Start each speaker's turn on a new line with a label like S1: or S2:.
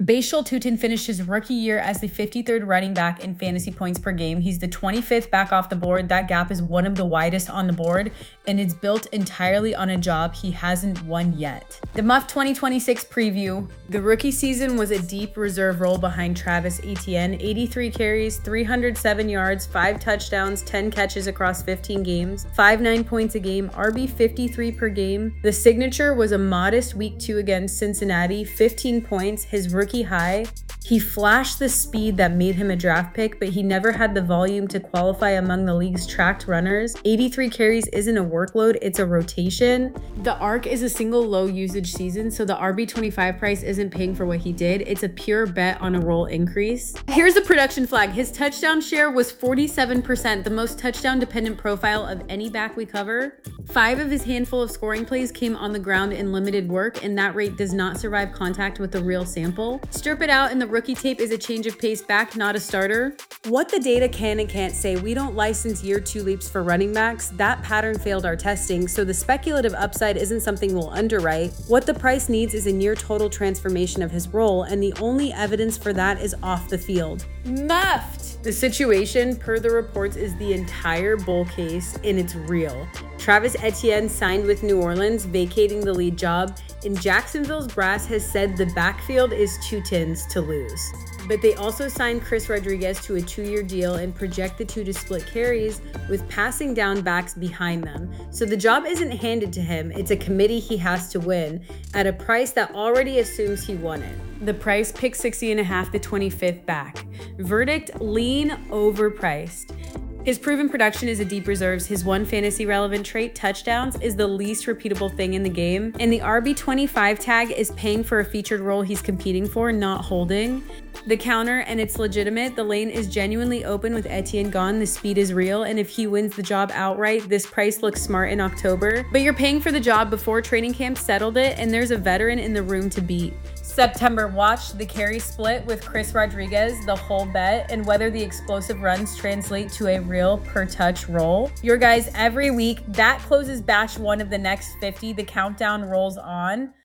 S1: Bashal Tutin finished his rookie year as the 53rd running back in fantasy points per game. He's the 25th back off the board. That gap is one of the widest on the board, and it's built entirely on a job he hasn't won yet. The Muff 2026 preview. The rookie season was a deep reserve role behind Travis Etienne. 83 carries, 307 yards, 5 touchdowns, 10 catches across 15 games, 5.9 points a game, RB 53 per game. The signature was a modest week 2 against Cincinnati, 15 points, his rookie high. He flashed the speed that made him a draft pick, but he never had the volume to qualify among the league's tracked runners. 83 carries isn't a workload, it's a rotation. The ARC is a single low usage season, so the RB25 price isn't paying for what he did. It's a pure bet on a role increase. Here's a production flag. His touchdown share was 47%, the most touchdown dependent profile of any back we cover. 5 of his handful of scoring plays came on the ground in limited work, and that rate does not survive contact with the real sample. Strip it out and the rookie tape is a change of pace back, not a starter. What the data can and can't say, we don't license year 2 leaps for running backs. That pattern failed our testing, so the speculative upside isn't something we'll underwrite. What the price needs is a near total transformation of his role, and the only evidence for that is off the field. Muffed! The situation, per the reports, is the entire bull case, and it's real. Travis Etienne signed with New Orleans, vacating the lead job, and Jacksonville's brass has said the backfield is Tutin's to lose. But they also signed Chris Rodriguez to a 2-year deal and project the two to split carries with passing down backs behind them. So the job isn't handed to him, it's a committee he has to win at a price that already assumes he won it. The price, pick 60.5, the 25th back. Verdict, lean, overpriced. His proven production is a deep reserves. His one fantasy relevant trait, touchdowns, is the least repeatable thing in the game. And the RB25 tag is paying for a featured role he's competing for, not holding. The counter, and it's legitimate. The lane is genuinely open with Etienne gone. The speed is real. And if he wins the job outright, this price looks smart in October. But you're paying for the job before training camp settled it, and there's a veteran in the room to beat. September, watch the carry split with Chris Rodriguez, the whole bet, and whether the explosive runs translate to a real per touch roll. Your guys every week. That closes batch 1 of the next 50. The countdown rolls on.